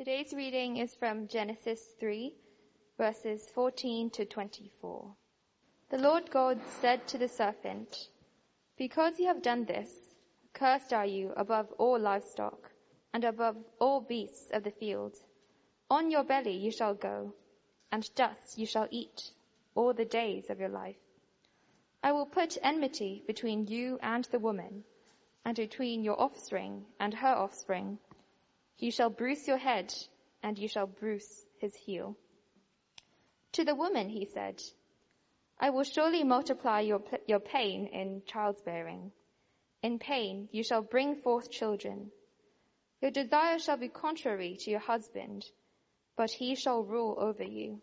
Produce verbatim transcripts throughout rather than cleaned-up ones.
Today's reading is from Genesis three, verses fourteen to twenty-four. The Lord God said to the serpent, "Because you have done this, cursed are you above all livestock and above all beasts of the field. On your belly you shall go, and dust you shall eat all the days of your life. I will put enmity between you and the woman, and between your offspring and her offspring. He shall bruise your head, and you shall bruise his heel." To the woman he said, "I will surely multiply your, your pain in childbearing. In pain you shall bring forth children. Your desire shall be contrary to your husband, but he shall rule over you."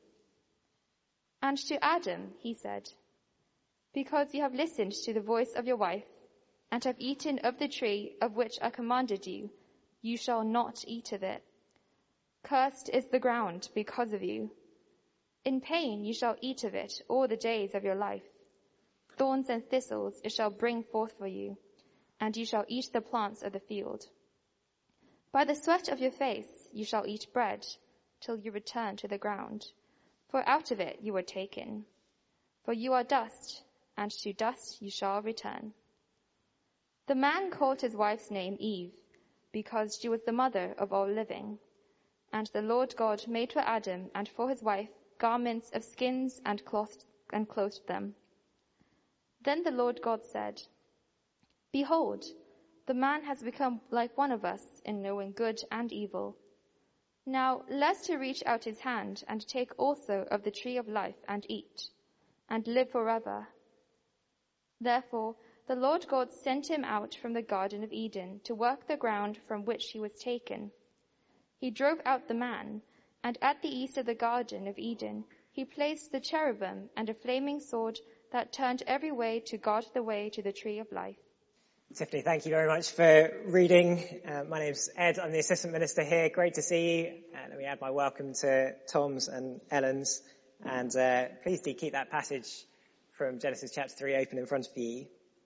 And to Adam he said, "Because you have listened to the voice of your wife, and have eaten of the tree of which I commanded you, you shall not eat of it. Cursed is the ground because of you. In pain you shall eat of it all the days of your life. Thorns and thistles it shall bring forth for you, and you shall eat the plants of the field. By the sweat of your face you shall eat bread, till you return to the ground, for out of it you were taken. For you are dust, and to dust you shall return." The man called his wife's name Eve, because she was the mother of all living. And the Lord God made for Adam and for his wife garments of skins and clothed, and clothed them. Then the Lord God said, "Behold, the man has become like one of us in knowing good and evil. Now lest he reach out his hand and take also of the tree of life and eat, and live forever." Therefore the Lord God sent him out from the Garden of Eden to work the ground from which he was taken. He drove out the man, and at the east of the Garden of Eden he placed the cherubim and a flaming sword that turned every way to guard the way to the tree of life. Tiffany, thank you very much for reading. Uh, my name's Ed. I'm the assistant minister here. Great to see you. Uh, let me add my welcome to Tom's and Ellen's. And uh, please do keep that passage from Genesis chapter three open in front of you.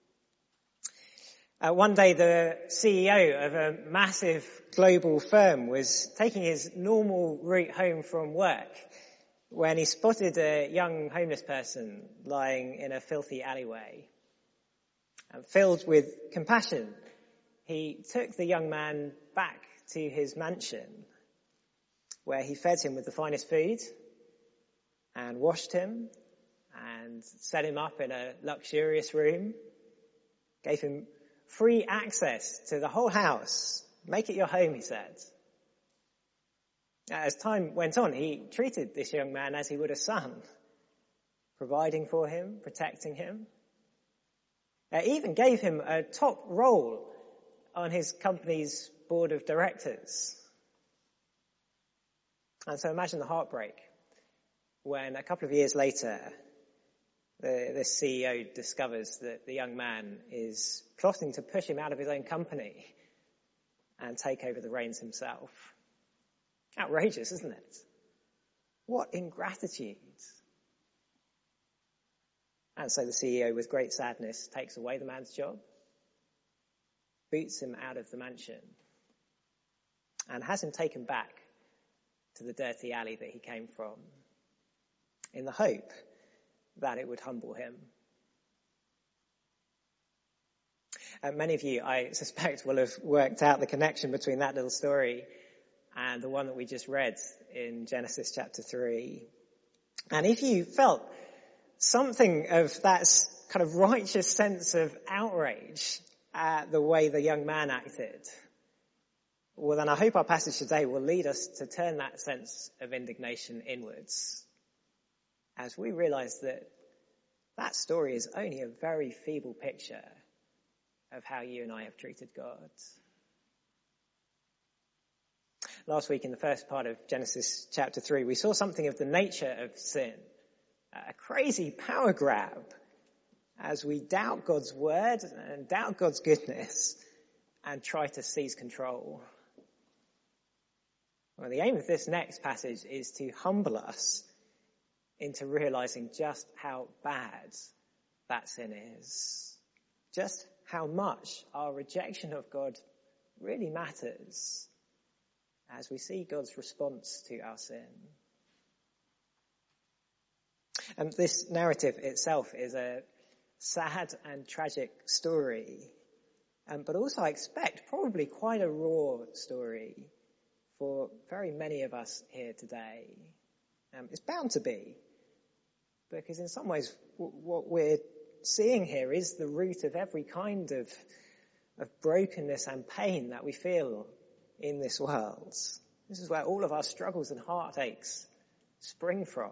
Uh, one day the C E O of a massive global firm was taking his normal route home from work when he spotted a young homeless person lying in a filthy alleyway. And filled with compassion, he took the young man back to his mansion, where he fed him with the finest food and washed him and set him up in a luxurious room, gave him free access to the whole house. Make it your home, he said. As time went on, he treated this young man as he would a son, providing for him, protecting him. Uh, even gave him a top role on his company's board of directors. And so imagine the heartbreak when a couple of years later the, the C E O discovers that the young man is plotting to push him out of his own company and take over the reins himself. Outrageous, isn't it? What ingratitude. And so the C E O, with great sadness, takes away the man's job, boots him out of the mansion, and has him taken back to the dirty alley that he came from, in the hope that it would humble him. And many of you, I suspect, will have worked out the connection between that little story and the one that we just read in Genesis chapter three. And if you felt something of that kind of righteous sense of outrage at the way the young man acted, well, then I hope our passage today will lead us to turn that sense of indignation inwards, as we realize that that story is only a very feeble picture of how you and I have treated God. Last week in the first part of Genesis chapter three, we saw something of the nature of sin, a crazy power grab as we doubt God's word and doubt God's goodness and try to seize control. Well, the aim of this next passage is to humble us into realizing just how bad that sin is, just how much our rejection of God really matters, as we see God's response to our sin. And this narrative itself is a sad and tragic story, um, but also I expect probably quite a raw story for very many of us here today. Um, it's bound to be, because in some ways w- what we're seeing here is the root of every kind of, of brokenness and pain that we feel in this world. This is where all of our struggles and heartaches spring from.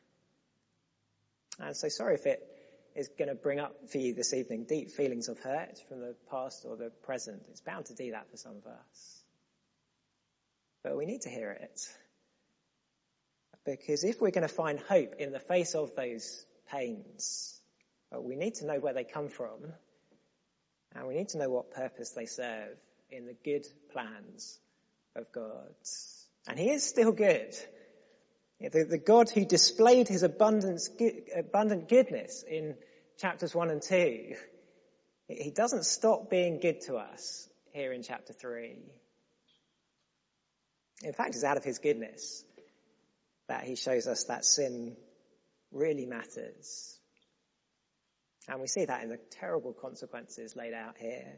And so sorry if it is going to bring up for you this evening deep feelings of hurt from the past or the present. It's bound to do that for some of us. But we need to hear it. Because if we're going to find hope in the face of those pains, we need to know where they come from, and we need to know what purpose they serve in the good plans of God. And he is still good. The, the God who displayed his abundance, abundant goodness in chapters one and two, he doesn't stop being good to us here in chapter three. In fact, it's out of his goodness that he shows us that sin really matters. And we see that in the terrible consequences laid out here.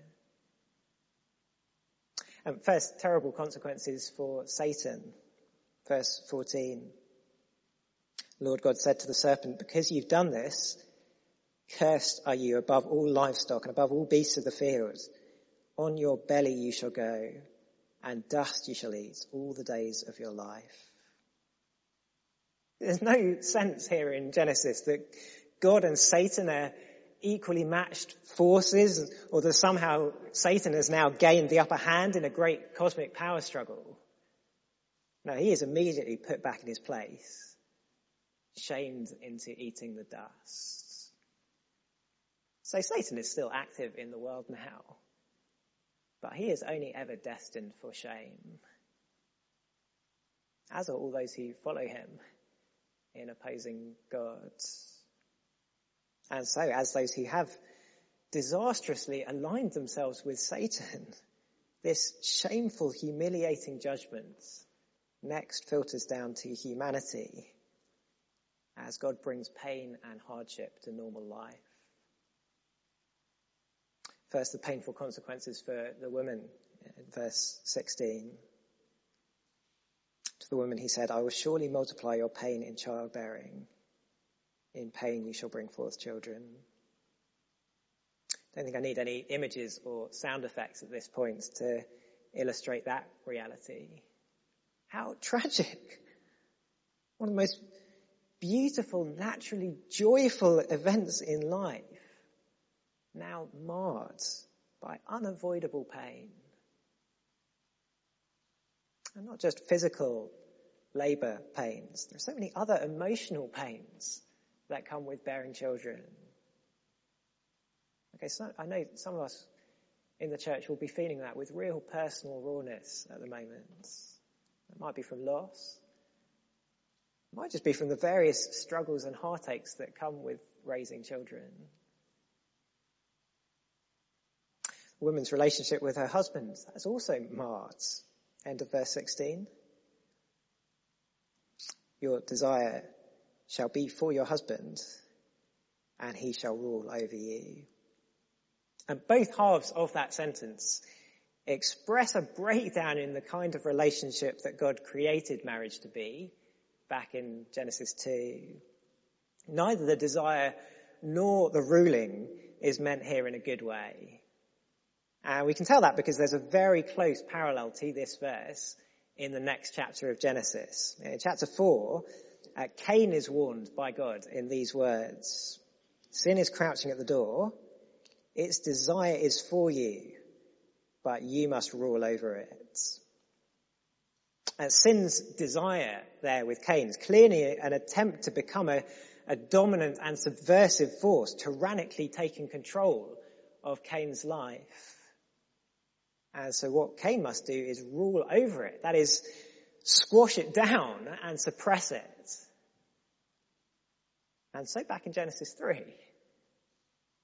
And first, terrible consequences for Satan. Verse fourteen. Lord God said to the serpent, because you've done this, cursed are you above all livestock and above all beasts of the field. On your belly you shall go, and dust you shall eat all the days of your life. There's no sense here in Genesis that God and Satan are equally matched forces, or that somehow Satan has now gained the upper hand in a great cosmic power struggle. No, he is immediately put back in his place, shamed into eating the dust. So Satan is still active in the world now, but he is only ever destined for shame, as are all those who follow him in opposing God. And so, as those who have disastrously aligned themselves with Satan, this shameful, humiliating judgment next filters down to humanity as God brings pain and hardship to normal life. First, the painful consequences for the woman, in verse sixteen. To the woman he said, I will surely multiply your pain in childbearing. In pain you shall bring forth children. Don't think I need any images or sound effects at this point to illustrate that reality. How tragic. One of the most beautiful, naturally joyful events in life, now marred by unavoidable pain. And not just physical labour pains. There are so many other emotional pains that come with bearing children. Okay, so I know some of us in the church will be feeling that with real personal rawness at the moment. It might be from loss. It might just be from the various struggles and heartaches that come with raising children. A woman's relationship with her husband is also marred. End of verse sixteen. Your desire shall be for your husband, and he shall rule over you. And both halves of that sentence express a breakdown in the kind of relationship that God created marriage to be back in Genesis two. Neither the desire nor the ruling is meant here in a good way. And we can tell that because there's a very close parallel to this verse in the next chapter of Genesis. In chapter four, uh, Cain is warned by God in these words. Sin is crouching at the door. Its desire is for you, but you must rule over it. And sin's desire there with Cain is clearly an attempt to become a, a dominant and subversive force, tyrannically taking control of Cain's life. And so what Cain must do is rule over it. That is, squash it down and suppress it. And so back in Genesis three,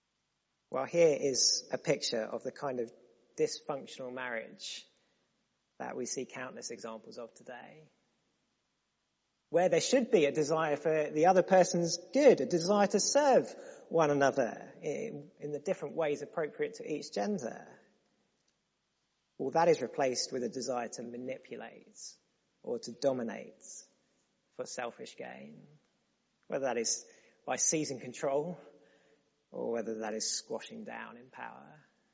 well, here is a picture of the kind of dysfunctional marriage that we see countless examples of today. Where there should be a desire for the other person's good, a desire to serve one another in, in the different ways appropriate to each gender. Well, that is replaced with a desire to manipulate or to dominate for selfish gain. Whether that is by seizing control or whether that is squashing down in power.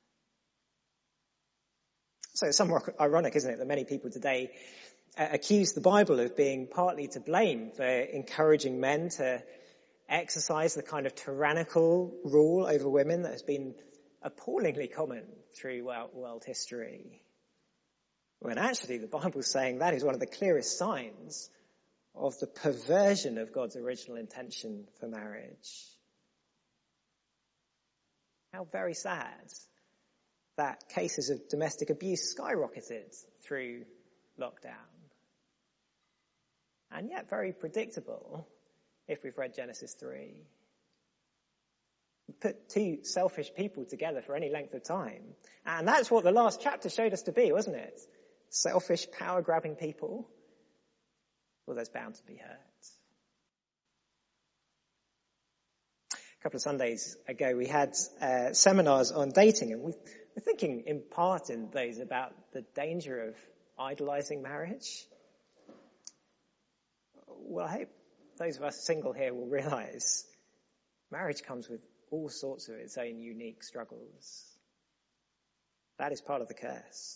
So it's somewhat ironic, isn't it, that many people today uh, accuse the Bible of being partly to blame for encouraging men to exercise the kind of tyrannical rule over women that has been appallingly common through world history. When actually the Bible's saying that is one of the clearest signs of the perversion of God's original intention for marriage. How very sad that cases of domestic abuse skyrocketed through lockdown. And yet very predictable if we've read Genesis three. Put two selfish people together for any length of time. And that's what the last chapter showed us to be, wasn't it? Selfish, power-grabbing people. Well, there's bound to be hurt. A couple of Sundays ago, we had uh, seminars on dating, and we were thinking in part in those about the danger of idolizing marriage. Well, I hope those of us single here will realize marriage comes with all sorts of its own unique struggles. That is part of the curse.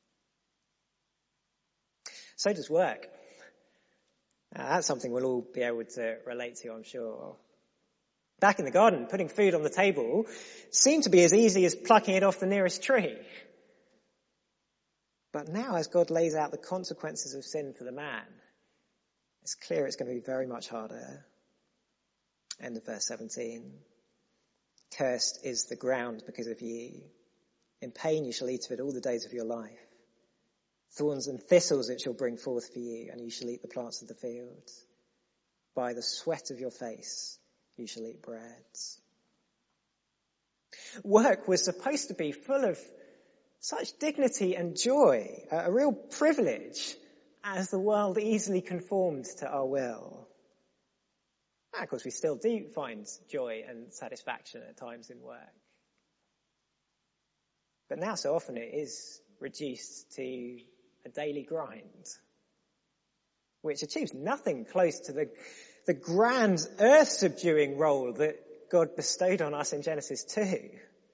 So does work. Uh, that's something we'll all be able to relate to, I'm sure. Back in the garden, putting food on the table seemed to be as easy as plucking it off the nearest tree. But now, as God lays out the consequences of sin for the man, it's clear it's going to be very much harder. End of verse seventeen. Cursed is the ground because of you. In pain you shall eat of it all the days of your life. Thorns and thistles it shall bring forth for you, and you shall eat the plants of the field. By the sweat of your face you shall eat bread. Work was supposed to be full of such dignity and joy, a real privilege, as the world easily conformed to our will. And of course, we still do find joy and satisfaction at times in work. But now so often it is reduced to a daily grind, which achieves nothing close to the, the grand earth-subduing role that God bestowed on us in Genesis two.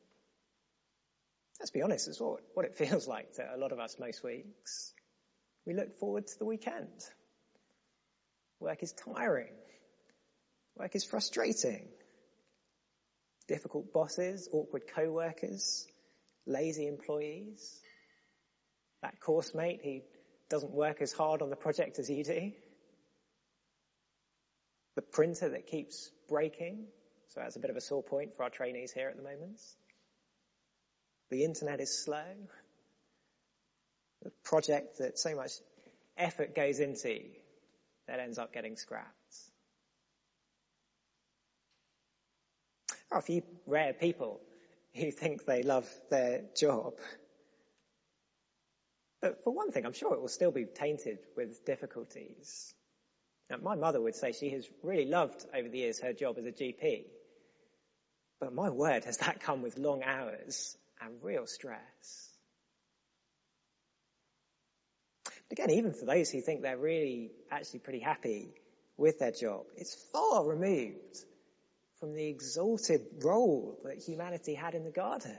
Let's be honest, it's what, what it feels like to a lot of us most weeks. We look forward to the weekend. Work is tiring. Work is frustrating. Difficult bosses, awkward co-workers, lazy employees, that course mate who doesn't work as hard on the project as you do, the printer that keeps breaking, so that's a bit of a sore point for our trainees here at the moment. The internet is slow. The project that so much effort goes into that ends up getting scrapped. There are a few rare people who think they love their job. But for one thing, I'm sure it will still be tainted with difficulties. Now, my mother would say she has really loved over the years her job as a G P. But my word, has that come with long hours and real stress. But again, even for those who think they're really actually pretty happy with their job, it's far removed from the exalted role that humanity had in the garden.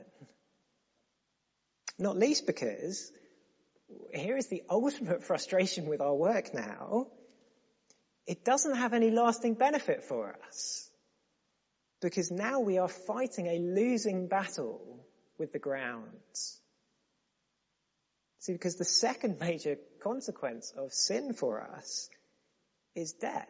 Not least because here is the ultimate frustration with our work now. It doesn't have any lasting benefit for us, because now we are fighting a losing battle with the ground. See, because the second major consequence of sin for us is death.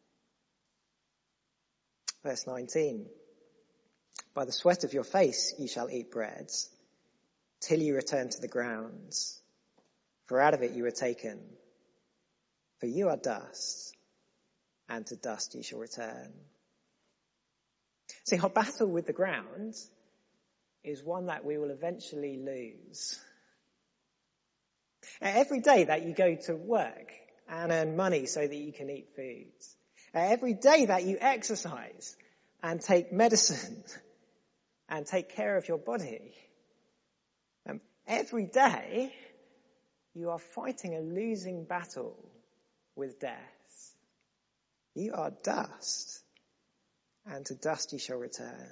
Verse nineteen. By the sweat of your face you shall eat bread, till you return to the ground. For out of it you were taken. For you are dust, and to dust you shall return. See, our battle with the ground is one that we will eventually lose. Every day that you go to work and earn money so that you can eat food. Every day that you exercise and take medicine and take care of your body. Um, every day you are fighting a losing battle with death. You are dust, and to dust you shall return.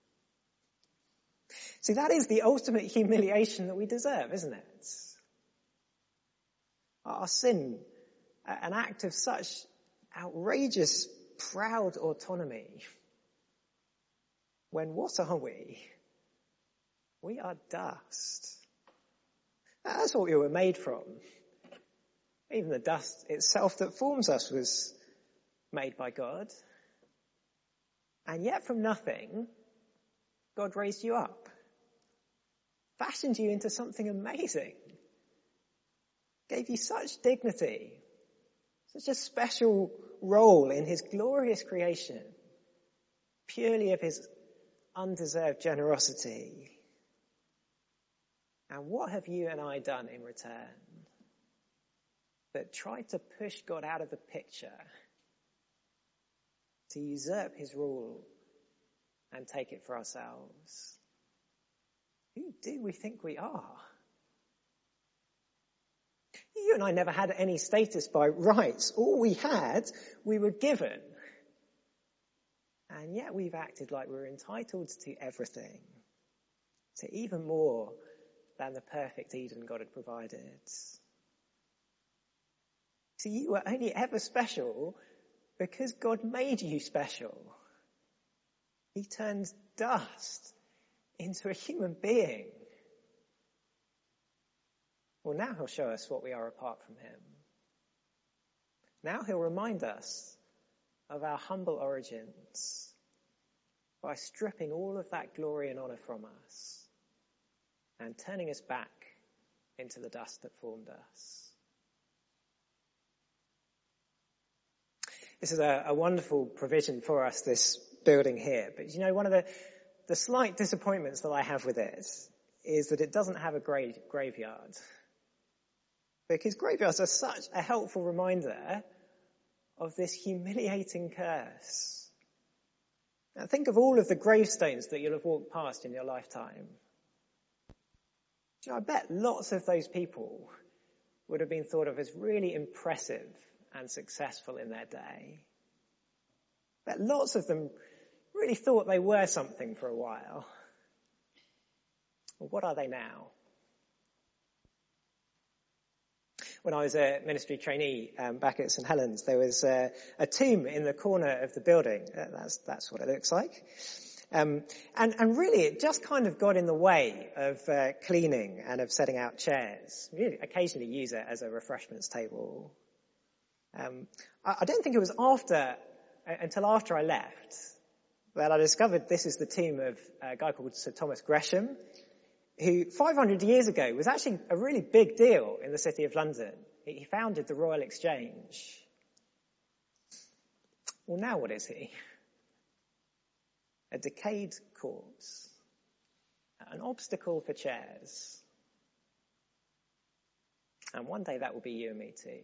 See, that is the ultimate humiliation that we deserve, isn't it? Our sin, an act of such outrageous, proud autonomy, when what are we? We are dust. That's what we were made from. Even the dust itself that forms us was made by God. And yet from nothing, God raised you up, fashioned you into something amazing, gave you such dignity, such a special role in his glorious creation, purely of his undeserved generosity. And what have you and I done in return but tried to push God out of the picture, to usurp his rule and take it for ourselves? Who do we think we are? You and I never had any status by rights. All we had, we were given. And yet we've acted like we're entitled to everything, to even more than the perfect Eden God had provided. See, you were only ever special because God made you special. He turned dust into a human being. Well, now he'll show us what we are apart from him. Now he'll remind us of our humble origins by stripping all of that glory and honour from us and turning us back into the dust that formed us. This is a, a wonderful provision for us, this building here. But you know, one of the, the slight disappointments that I have with it is that it doesn't have a grave, graveyard. Because graveyards are such a helpful reminder of this humiliating curse. Now think of all of the gravestones that you'll have walked past in your lifetime. You know, I bet lots of those people would have been thought of as really impressive and successful in their day. I bet lots of them really thought they were something for a while. Well, what are they now? When I was a ministry trainee um, back at St Helens, there was uh, a tomb in the corner of the building. Uh, that's that's what it looks like. Um, and, and really, it just kind of got in the way of uh, cleaning and of setting out chairs. We occasionally use it as a refreshments table. Um, I, I don't think it was after, uh, until after I left, that I discovered this is the tomb of a guy called Sir Thomas Gresham, who five hundred years ago was actually a really big deal in the city of London. He founded the Royal Exchange. Well, now what is he? A decayed corpse. An obstacle for chairs. And one day that will be you and me too.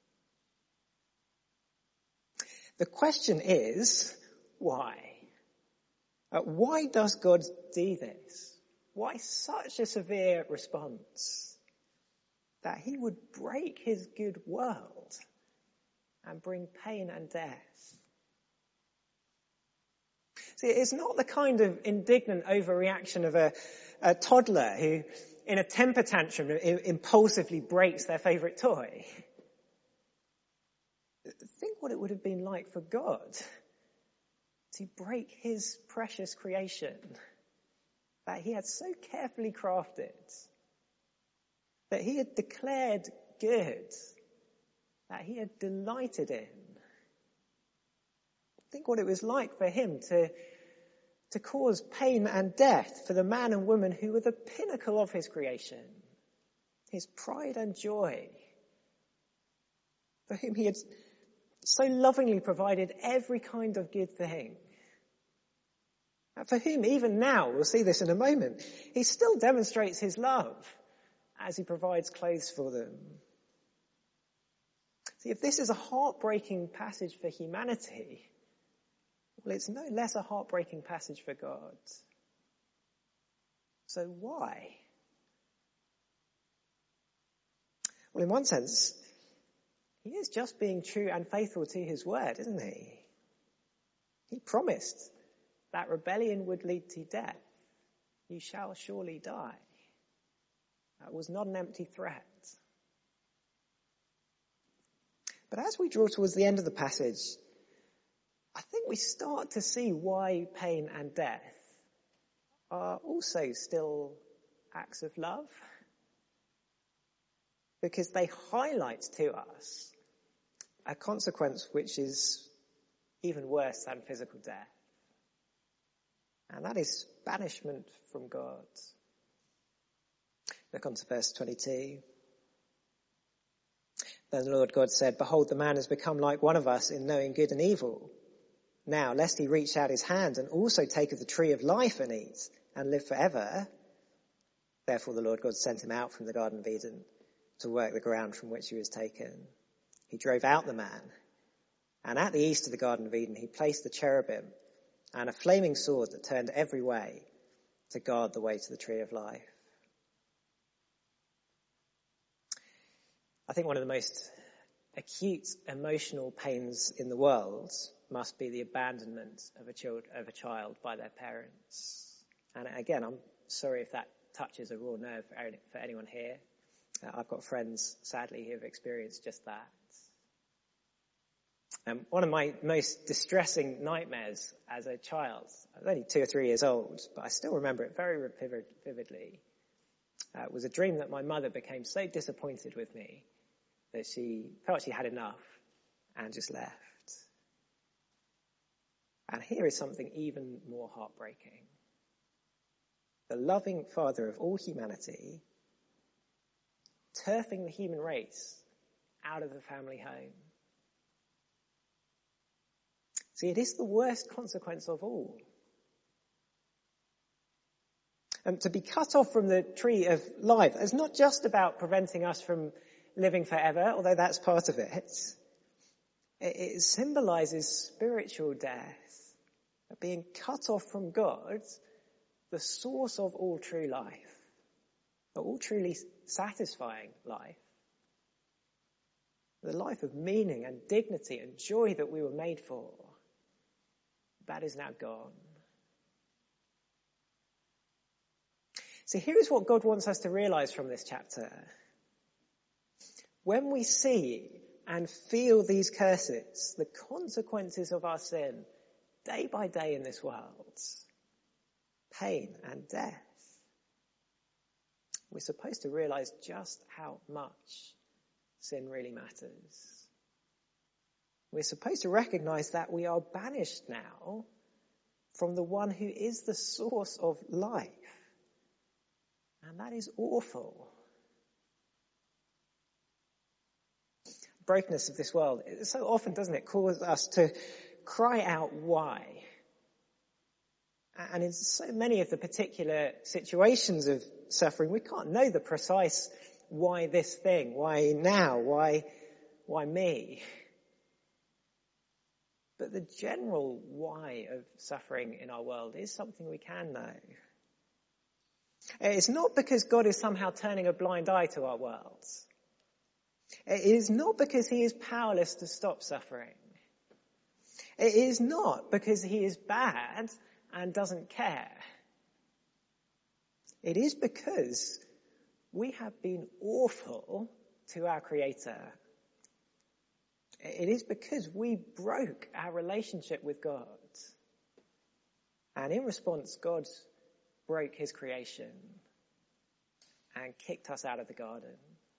The question is, why? Uh, why does God do this? Why such a severe response? That he would break his good world and bring pain and death. See, it's not the kind of indignant overreaction of a, a toddler who, in a temper tantrum, impulsively breaks their favourite toy. Think what it would have been like for God to break his precious creation that he had so carefully crafted, that he had declared good, that he had delighted in. Think what it was like for him to, to cause pain and death for the man and woman who were the pinnacle of his creation, his pride and joy, for whom he had so lovingly provided every kind of good thing. And for whom even now, we'll see this in a moment, he still demonstrates his love as he provides clothes for them. See, if this is a heartbreaking passage for humanity, well, it's no less a heartbreaking passage for God. So why? Well, in one sense, he is just being true and faithful to his word, isn't he? He promised that rebellion would lead to death. You shall surely die. That was not an empty threat. But as we draw towards the end of the passage, I think we start to see why pain and death are also still acts of love. Because they highlight to us a consequence which is even worse than physical death. And that is banishment from God. Look on to verse twenty-two. Then the Lord God said, "Behold, the man has become like one of us in knowing good and evil. Now, lest he reach out his hand and also take of the tree of life and eat and live forever." Therefore the Lord God sent him out from the Garden of Eden to work the ground from which he was taken. He drove out the man, and at the east of the Garden of Eden he placed the cherubim and a flaming sword that turned every way to guard the way to the tree of life. I think one of the most acute emotional pains in the world must be the abandonment of a child, of a child by their parents. And again, I'm sorry if that touches a raw nerve for anyone here. Uh, I've got friends, sadly, who have experienced just that. Um, one of my most distressing nightmares as a child, I was only two or three years old, but I still remember it very vividly, uh, was a dream that my mother became so disappointed with me that she felt she had enough and just left. And here is something even more heartbreaking. The loving Father of all humanity turfing the human race out of the family home. See, it is the worst consequence of all. And to be cut off from the tree of life is not just about preventing us from living forever, although that's part of it. It symbolizes spiritual death, being cut off from God, the source of all true life, all truly satisfying life, the life of meaning and dignity and joy that we were made for. That is now gone. So here is what God wants us to realize from this chapter. When we see and feel these curses, the consequences of our sin, day by day in this world, pain and death, we're supposed to realize just how much sin really matters. We're supposed to recognize that we are banished now from the one who is the source of life. And that is awful. Brokenness of this world, so often, doesn't it, cause us to cry out why? And in so many of the particular situations of suffering, we can't know the precise why this thing, why now, why, why me? But the general why of suffering in our world is something we can know. It's not because God is somehow turning a blind eye to our world. It is not because he is powerless to stop suffering. It is not because he is bad and doesn't care. It is because we have been awful to our Creator. It is because we broke our relationship with God. And in response, God broke his creation and kicked us out of the garden.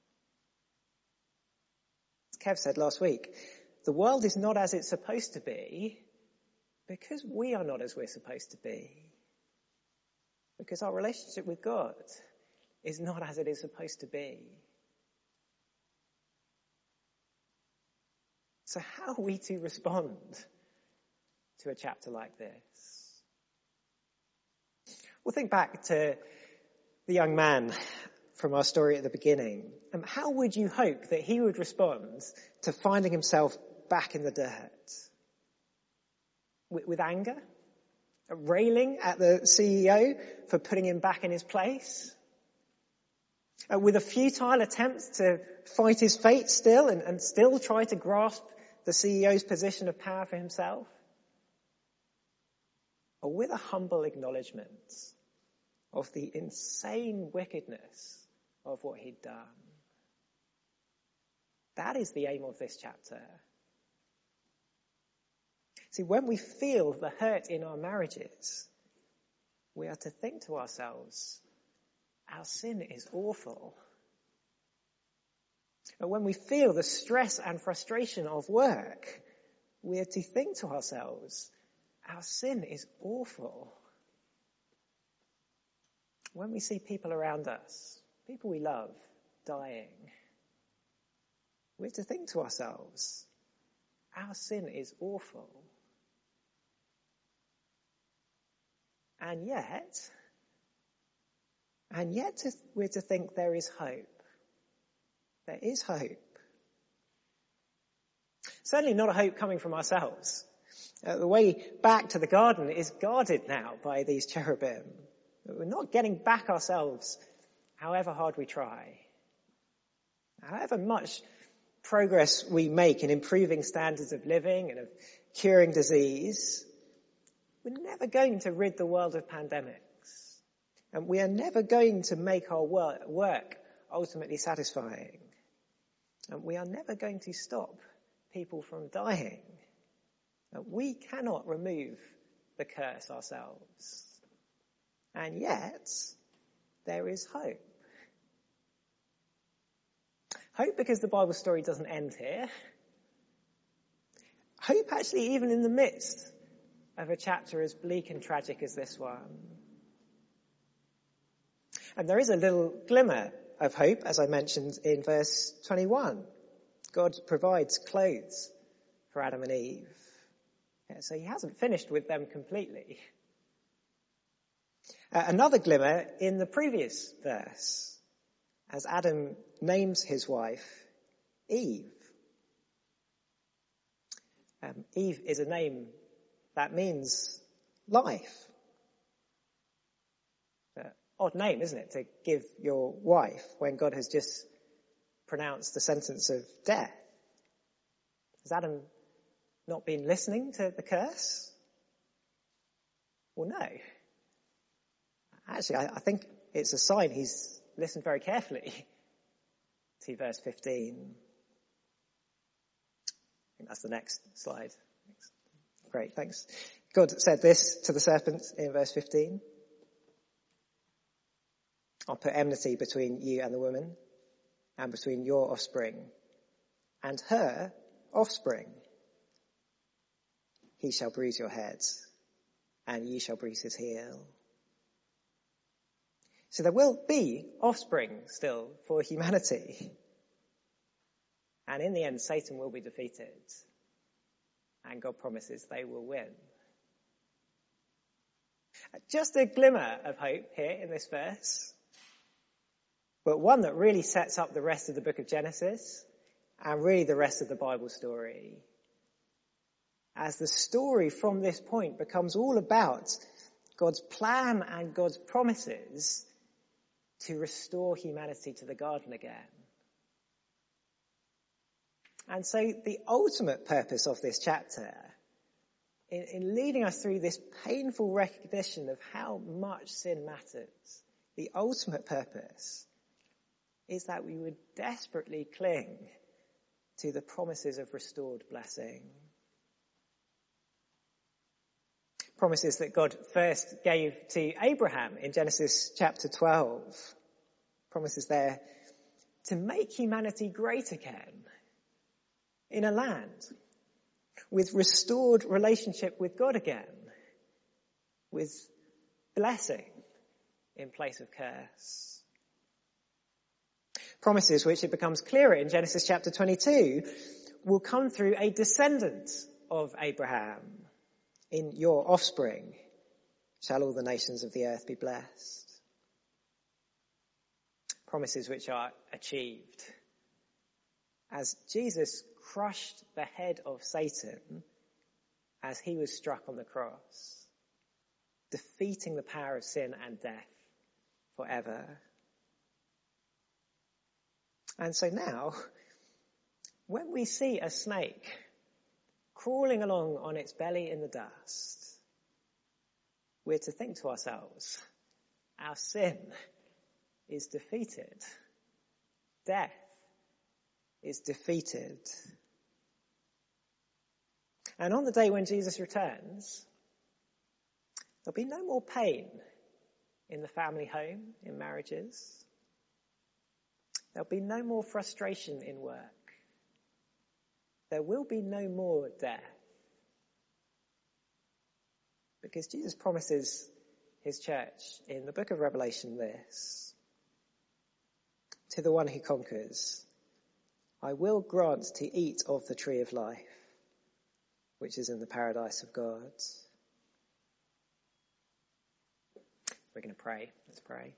As Kev said last week, the world is not as it's supposed to be because we are not as we're supposed to be. Because our relationship with God is not as it is supposed to be. So how are we to respond to a chapter like this? Well, think back to the young man from our story at the beginning, um, how would you hope that he would respond to finding himself back in the dirt? With, with anger? Railing at the C E O for putting him back in his place? Uh, with a futile attempt to fight his fate still and, and still try to grasp the C E O's position of power for himself? Or with a humble acknowledgement of the insane wickedness of what he'd done? That is the aim of this chapter. See, when we feel the hurt in our marriages, we are to think to ourselves, our sin is awful. And when we feel the stress and frustration of work, we are to think to ourselves, our sin is awful. When we see people around us, people we love, dying, we have to think to ourselves, our sin is awful. And yet, and yet to, we're to think there is hope. There is hope. Certainly not a hope coming from ourselves. Uh, the way back to the garden is guarded now by these cherubim. We're not getting back ourselves however hard we try. However much progress we make in improving standards of living and of curing disease, we're never going to rid the world of pandemics. And we are never going to make our work ultimately satisfying. And we are never going to stop people from dying. And we cannot remove the curse ourselves. And yet, there is hope. Hope because the Bible story doesn't end here. Hope actually even in the midst of a chapter as bleak and tragic as this one. And there is a little glimmer of hope, as I mentioned in verse twenty-one. God provides clothes for Adam and Eve. Yeah, so he hasn't finished with them completely. Uh, another glimmer in the previous verse, as Adam names his wife Eve. Um, Eve is a name that means life. Uh, odd name, isn't it, to give your wife when God has just pronounced the sentence of death? Has Adam not been listening to the curse? Well, no. Actually, I, I think it's a sign he's listened very carefully to verse fifteen. I think that's the next slide. Great, thanks. God said this to the serpent in verse fifteen. I'll put enmity between you and the woman, and between your offspring and her offspring. He shall bruise your head, and you shall bruise his heel. So there will be offspring still for humanity. And in the end, Satan will be defeated. And God promises they will win. Just a glimmer of hope here in this verse, but one that really sets up the rest of the book of Genesis and really the rest of the Bible story. As the story from this point becomes all about God's plan and God's promises to restore humanity to the garden again. And so the ultimate purpose of this chapter, in, in leading us through this painful recognition of how much sin matters, the ultimate purpose is that we would desperately cling to the promises of restored blessing. Promises that God first gave to Abraham in Genesis chapter twelve. Promises there to make humanity great again in a land with restored relationship with God again, with blessing in place of curse. Promises which, it becomes clearer in Genesis chapter twenty-two, will come through a descendant of Abraham. In your offspring shall all the nations of the earth be blessed. promises which are achieved. As Jesus crushed the head of Satan as he was struck on the cross, defeating the power of sin and death forever. And so now, when we see a snake crawling along on its belly in the dust, we're to think to ourselves, our sin is defeated. Death is defeated. And on the day when Jesus returns, there'll be no more pain in the family home, in marriages. There'll be no more frustration in work. There will be no more death. Because Jesus promises his church in the book of Revelation this: to the one who conquers, I will grant to eat of the tree of life, which is in the paradise of God. We're going to pray. Let's pray.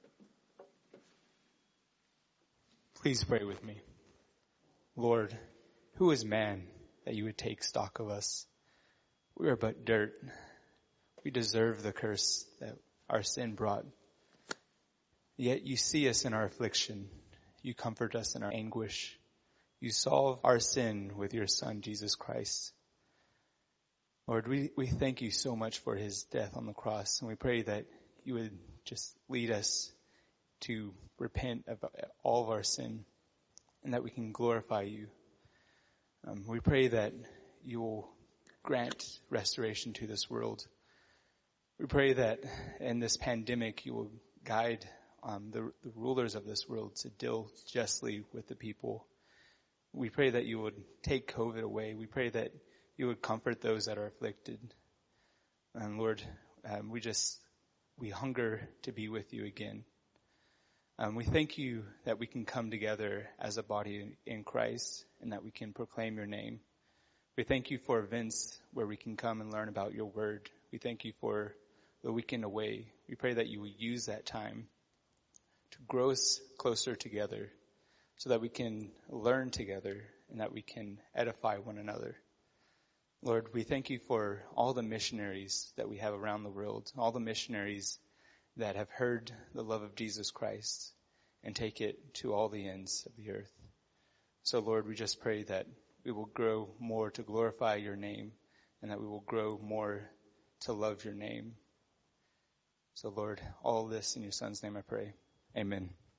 Please pray with me. Lord, who is man that you would take stock of us? We are but dirt. We deserve the curse that our sin brought. Yet you see us in our affliction. You comfort us in our anguish. You solve our sin with your Son, Jesus Christ. Lord, we, we thank you so much for his death on the cross, and we pray that you would just lead us to repent of all of our sin and that we can glorify you. Um, we pray that you will grant restoration to this world. We pray that in this pandemic you will guide um, the, the rulers of this world to deal justly with the people. We pray that you would take COVID away. We pray that you would comfort those that are afflicted. And Lord, um, we just, we hunger to be with you again. Um, we thank you that we can come together as a body in Christ and that we can proclaim your name. We thank you for events where we can come and learn about your word. We thank you for the weekend away. We pray that you will use that time to grow us closer together so that we can learn together and that we can edify one another. Lord, we thank you for all the missionaries that we have around the world, all the missionaries that have heard the love of Jesus Christ and take it to all the ends of the earth. So Lord, we just pray that we will grow more to glorify your name and that we will grow more to love your name. So Lord, all this in your Son's name I pray. Amen.